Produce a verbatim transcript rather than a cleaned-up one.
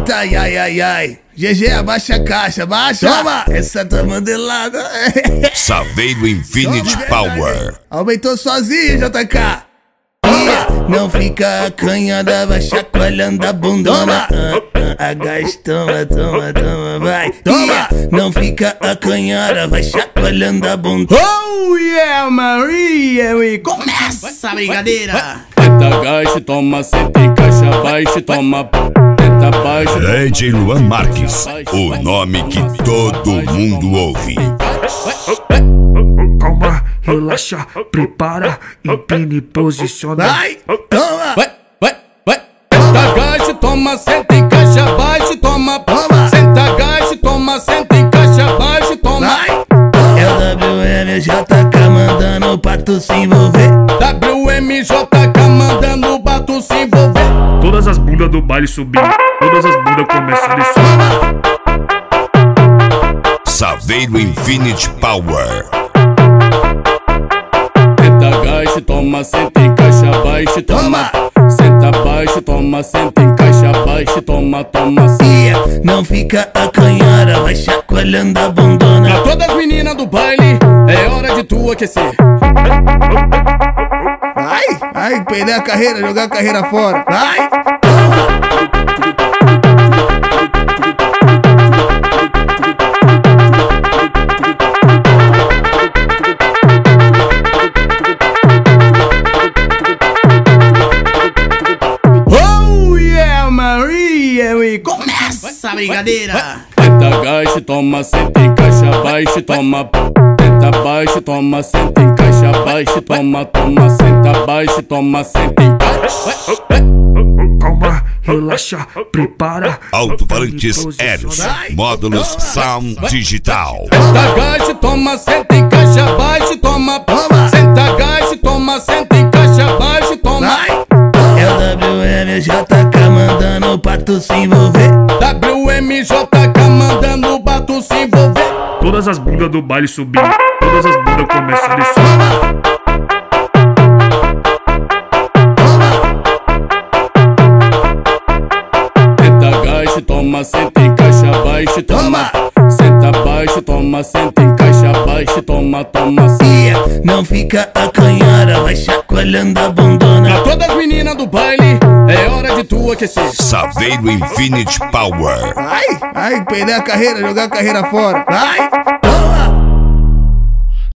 Eita, ai, ai, ai, ai. G G, abaixa a caixa, abaixa. Toma! Essa tá mandelada. Saveiro Infinity Power. Aumentou sozinho, J K. Ia, não fica acanhada, vai chacoalhando a bundona. Ah, ah, Agacha, toma, toma, toma, vai. Ia, não fica acanhada, vai chacoalhando a bundona. Oh yeah, Maria, e começa a brincadeira. Tenta, agacha, toma, senta, encaixa, baixa, toma. Tenta, baixa. D J Luan Marques, o nome que todo mundo ouve. Calma, relaxa, prepara, empina e posiciona. Vai, toma. Vai, vai, vai. Tenta, agacha, toma, senta, encaixa, baixa, toma. Toma. Senta, agacha, toma, senta, encaixa, baixa, toma. Vai. É o W M J K mandando pra tu se envolver. W M J K mandando pra tu se envolver. Todas as bundas do baile subindo, todas as bundas começam a descer. Saveiro Infinity Power. Tenta, agacha, toma, senta, encaixa, baixa, toma. Senta, baixa, toma, senta, encaixa, baixa, toma, toma. Ia, não fica acanhada, vai chacoalhando a bundona. Pra todas as meninas do baile, é hora de tu aquecer. Vai, vai, perder a carreira, jogar a carreira fora. Vai. Oh yeah, Maria, e começa a brincadeira. Tenta, agacha, toma, senta, encaixa, baixa, toma. Tenta, baixa, toma, senta, encaixa, baixa, toma, toma. Senta, baixa, toma, senta, encaixa. Calma, relaxa, prepara. Alto-falantes Eros, módulos Sound Digital. Tenta, agacha, toma, senta, encaixa, baixa, toma. Senta, agacha, toma, senta, encaixa, baixa, toma. Vai. É o W M J K mandando pra tu se envolver. W M J K mandando pra tu se envolver. Todas as bundas do baile subindo, todas as bundas começam a descer. Tenta, agacha, toma, senta, encaixa, baixa, toma. Senta, baixa, toma, senta, encaixa, baixa, toma, toma. Ia, não fica acanhada, vai chacoalhando a bundona. Pra todas as meninas do baile, é hora de tu aquecer. Saveiro Infinity Power. Vai, vai, perder a carreira, jogar a carreira fora. Vai.